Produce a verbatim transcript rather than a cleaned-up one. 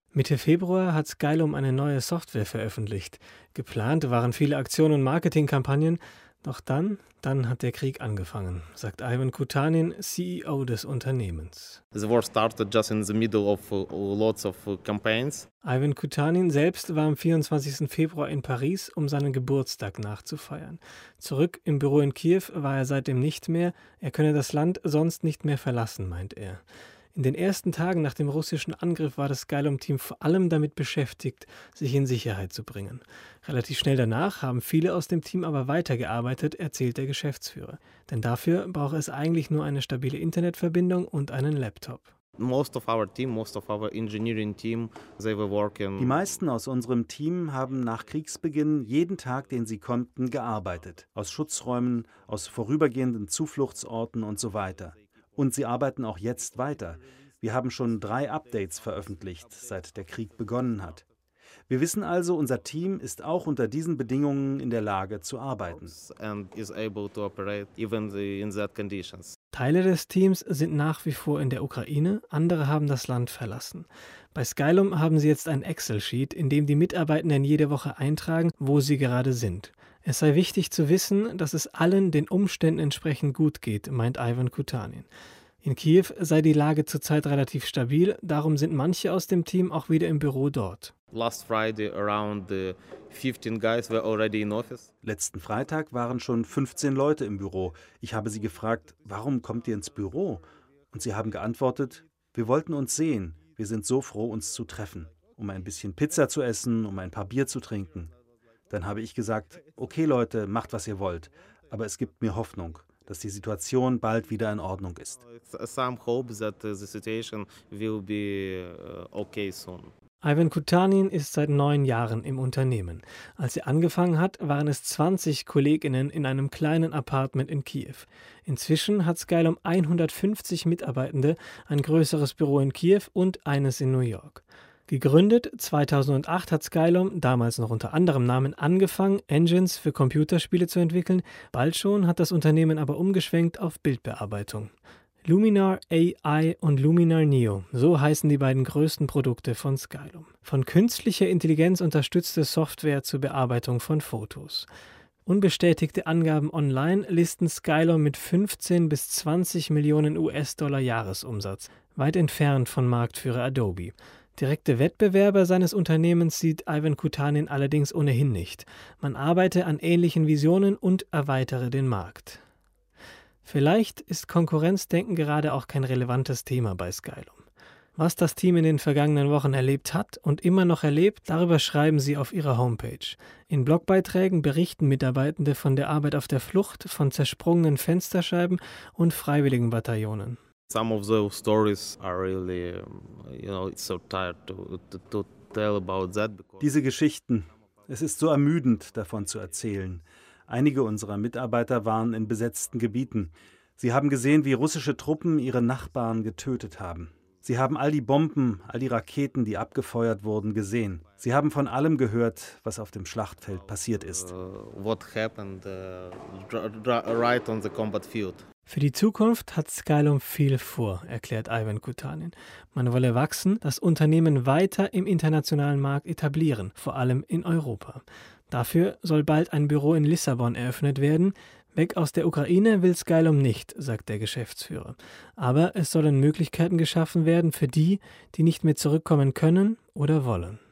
Mitte Februar hat Skylum eine neue Software veröffentlicht. Geplant waren viele Aktionen und Marketingkampagnen, doch dann, dann hat der Krieg angefangen, sagt Ivan Kutanin, C E O des Unternehmens. The war started just in the middle of uh, lots of uh, campaigns. Ivan Kutanin selbst war am vierundzwanzigsten Februar in Paris, um seinen Geburtstag nachzufeiern. Zurück im Büro in Kiew war er seitdem nicht mehr, er könne das Land sonst nicht mehr verlassen, meint er. In den ersten Tagen nach dem russischen Angriff war das Skylum-Team vor allem damit beschäftigt, sich in Sicherheit zu bringen. Relativ schnell danach haben viele aus dem Team aber weitergearbeitet, erzählt der Geschäftsführer. Denn dafür braucht es eigentlich nur eine stabile Internetverbindung und einen Laptop. Most of our team, most of our engineering team, they were working. Die meisten aus unserem Team haben nach Kriegsbeginn jeden Tag, den sie konnten, gearbeitet. Aus Schutzräumen, aus vorübergehenden Zufluchtsorten und so weiter. Und sie arbeiten auch jetzt weiter. Wir haben schon drei Updates veröffentlicht, seit der Krieg begonnen hat. Wir wissen also, unser Team ist auch unter diesen Bedingungen in der Lage zu arbeiten. And is able to operate even in that conditions. Teile des Teams sind nach wie vor in der Ukraine, andere haben das Land verlassen. Bei Skylum haben sie jetzt ein Excel-Sheet, in dem die Mitarbeitenden jede Woche eintragen, wo sie gerade sind. Es sei wichtig zu wissen, dass es allen den Umständen entsprechend gut geht, meint Ivan Kutanin. In Kiew sei die Lage zurzeit relativ stabil, darum sind manche aus dem Team auch wieder im Büro dort. Last Friday around fifteen guys were already in office. Letzten Freitag waren schon fünfzehn Leute im Büro. Ich habe sie gefragt, warum kommt ihr ins Büro? Und sie haben geantwortet, wir wollten uns sehen, wir sind so froh, uns zu treffen, um ein bisschen Pizza zu essen, um ein paar Bier zu trinken. Dann habe ich gesagt, okay Leute, macht was ihr wollt, aber es gibt mir Hoffnung, dass die Situation bald wieder in Ordnung ist. Some hope that the situation will be okay soon. Ivan Kutanin ist seit neun Jahren im Unternehmen. Als er angefangen hat, waren es zwanzig KollegInnen in einem kleinen Apartment in Kiew. Inzwischen hat Skylum hundertfünfzig Mitarbeitende, ein größeres Büro in Kiew und eines in New York. Gegründet zweitausendacht hat Skylum, damals noch unter anderem Namen, angefangen, Engines für Computerspiele zu entwickeln. Bald schon hat das Unternehmen aber umgeschwenkt auf Bildbearbeitung. Luminar A I und Luminar Neo, so heißen die beiden größten Produkte von Skylum. Von künstlicher Intelligenz unterstützte Software zur Bearbeitung von Fotos. Unbestätigte Angaben online listen Skylum mit fünfzehn bis zwanzig Millionen U S-Dollar Jahresumsatz, weit entfernt von Marktführer Adobe. Direkte Wettbewerber seines Unternehmens sieht Ivan Kutanin allerdings ohnehin nicht. Man arbeite an ähnlichen Visionen und erweitere den Markt. Vielleicht ist Konkurrenzdenken gerade auch kein relevantes Thema bei Skylum. Was das Team in den vergangenen Wochen erlebt hat und immer noch erlebt, darüber schreiben sie auf ihrer Homepage. In Blogbeiträgen berichten Mitarbeitende von der Arbeit auf der Flucht, von zersprungenen Fensterscheiben und Freiwilligenbataillonen. Some of those stories are really, you know, it's so tired to, to, to tell about that. Diese Geschichten, es ist so ermüdend, davon zu erzählen. Einige unserer Mitarbeiter waren in besetzten Gebieten. Sie haben gesehen, wie russische Truppen ihre Nachbarn getötet haben. Sie haben all die Bomben, all die Raketen, die abgefeuert wurden, gesehen. Sie haben von allem gehört, was auf dem Schlachtfeld passiert ist. Uh, what happened uh, right on the combat field. Für die Zukunft hat Skylum viel vor, erklärt Ivan Kutanin. Man wolle wachsen, das Unternehmen weiter im internationalen Markt etablieren, vor allem in Europa. Dafür soll bald ein Büro in Lissabon eröffnet werden. Weg aus der Ukraine will Skylum nicht, sagt der Geschäftsführer. Aber es sollen Möglichkeiten geschaffen werden für die, die nicht mehr zurückkommen können oder wollen.